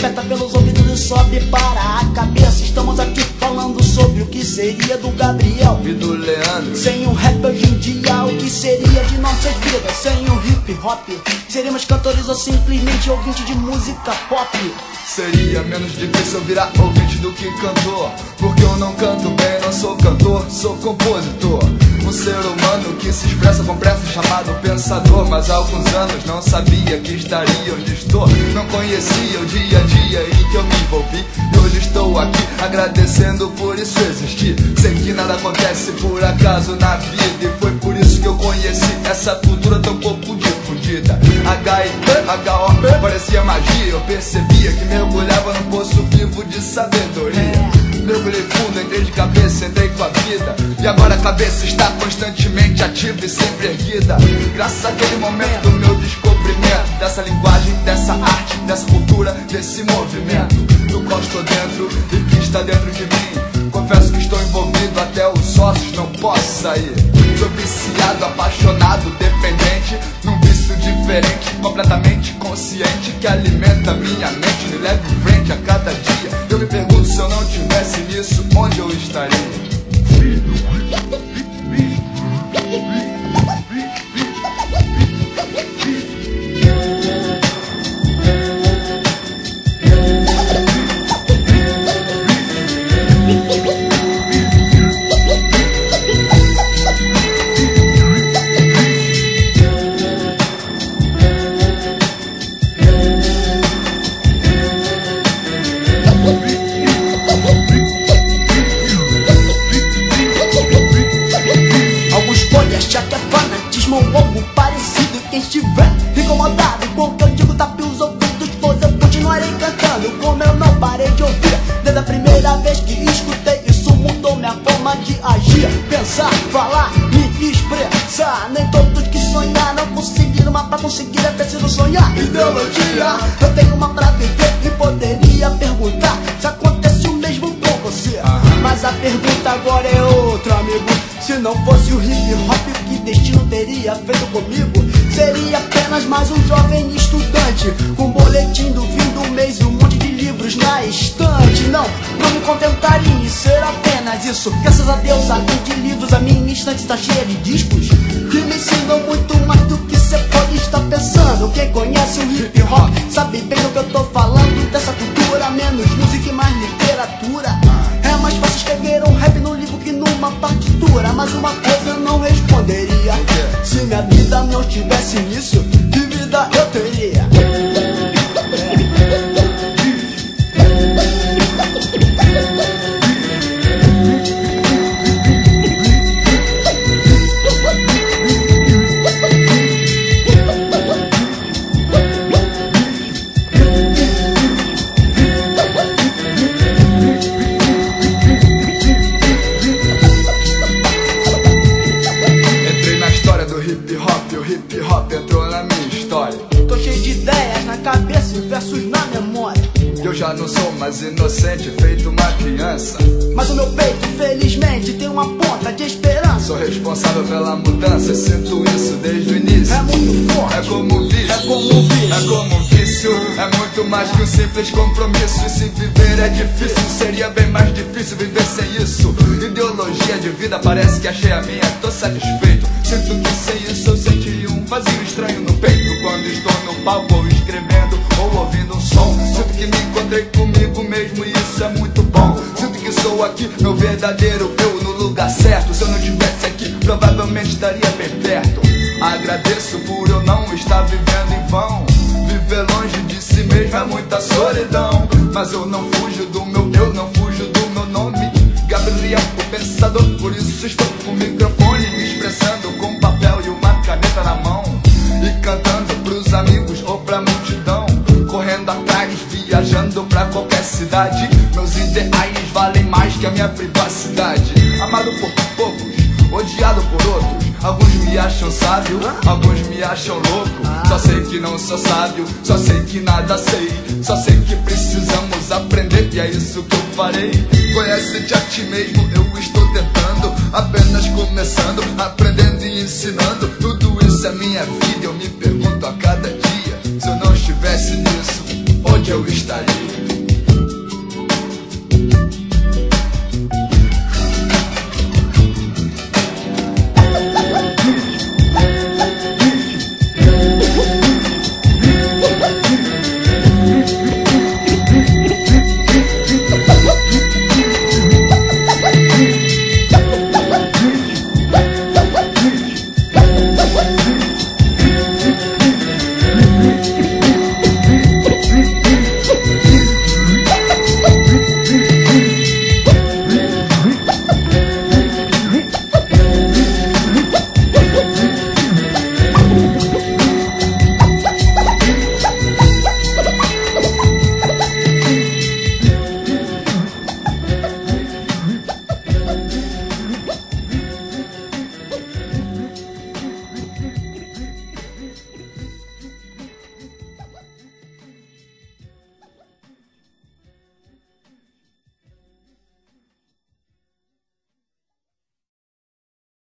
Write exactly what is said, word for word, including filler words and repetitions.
aperta pelos ouvidos e sobe para a cabeça. Estamos aqui falando sobre o que seria do Gabriel e do Leandro. Sem o rap hoje em dia, o que seria de nossas vidas? Sem o hip hop, seríamos cantores ou simplesmente ouvintes de música pop? Seria menos difícil virar ouvinte do que cantor, porque eu não canto bem, não sou cantor, sou compositor. Um ser humano que se expressa com pressa, chamado pensador. Mas há alguns anos não sabia que estaria onde estou. Não conhecia o dia a dia em que eu me envolvi, e hoje estou aqui agradecendo por isso existir. Sei que nada acontece por acaso na vida, e foi por isso que eu conheci essa cultura tão pouco difundida. H I P, H O P, parecia magia. Eu percebia que mergulhava num poço vivo de sabedoria. Mergulhei fundo, entrei de cabeça, entrei com a vida, e agora a cabeça está constantemente ativa e sempre erguida, graças àquele momento do meu descobrimento dessa linguagem, dessa arte, dessa cultura, desse movimento do qual estou dentro e que está dentro de mim. Confesso que estou envolvido até os sócios, não posso sair. Sou viciado, apaixonado, dependente, num vício diferente, completamente consciente, que alimenta minha mente, me leva em frente a cada dia. Eu me pergunto, se eu não tivesse nisso, onde eu estaria? Ou algo parecido, quem estiver incomodado com o que eu digo, tape os ouvidos, pois eu continuarei cantando como eu não parei de ouvir. Desde a primeira vez que escutei, isso mudou minha forma de agir, pensar, falar, me expressar. Nem todos que sonharam conseguiram, mas pra conseguir é preciso sonhar. Ideologia, eu tenho uma pra viver e poderia perguntar se acontece o mesmo com você. Mas a pergunta agora é outra, amigo. Se não fosse o hip hop, que destino teria feito comigo? Seria apenas mais um jovem estudante, com um boletim do fim do mês e um monte de livros na estante. Não, não me contentaria em ser apenas isso. Graças a Deus, além de livros, a minha estante está cheia de discos que me ensinam muito mais do que você pode estar pensando. Quem conhece o hip hop sabe bem do que eu tô falando, dessa cultura, menos música e mais literatura. É mais fácil escrever um rap num livro que numa partitura. Mas uma coisa eu não responderia: se minha vida não estivesse nisso, que vida eu teria? Cabeça e versos na memória. Eu já não sou mais inocente, feito uma criança, mas o meu peito, felizmente, tem uma ponta de esperança. Sou responsável pela mudança, sinto isso desde o início. É muito forte, é como um vício, é como um vício, é como um vício. É muito mais que um simples compromisso. E se viver é difícil, seria bem mais difícil viver sem isso. Ideologia de vida, parece que achei a minha, tô satisfeito. Sinto que sem isso eu sentiria um vazio estranho no peito, quando estou no palco ou escrevendo ou ouvindo um som. Sinto que me encontrei comigo mesmo e isso é muito bom. Sinto que sou aqui, meu verdadeiro eu, no lugar certo. Se eu não estivesse aqui, provavelmente estaria bem perto. Agradeço por eu não estar vivendo em vão. Viver longe de si mesmo é muita solidão. Mas eu não fujo do meu eu, não fujo do meu nome. Gabriel, o pensador, por isso estou com o microfone, me expressando com papel e uma caneta na mão, e cantando pros amigos ou pra multidão, correndo atrás, viajando pra qualquer cidade. Meus ideais valem mais que a minha privacidade. Amado por poucos, odiado por outros. Alguns me acham sábio, alguns me acham louco. Só sei que não sou sábio, só sei que nada sei. Só sei que precisamos aprender e é isso que eu farei. Conhece-te a ti mesmo, eu estou tentando, apenas começando, aprendendo e ensinando. Tudo isso é minha vida.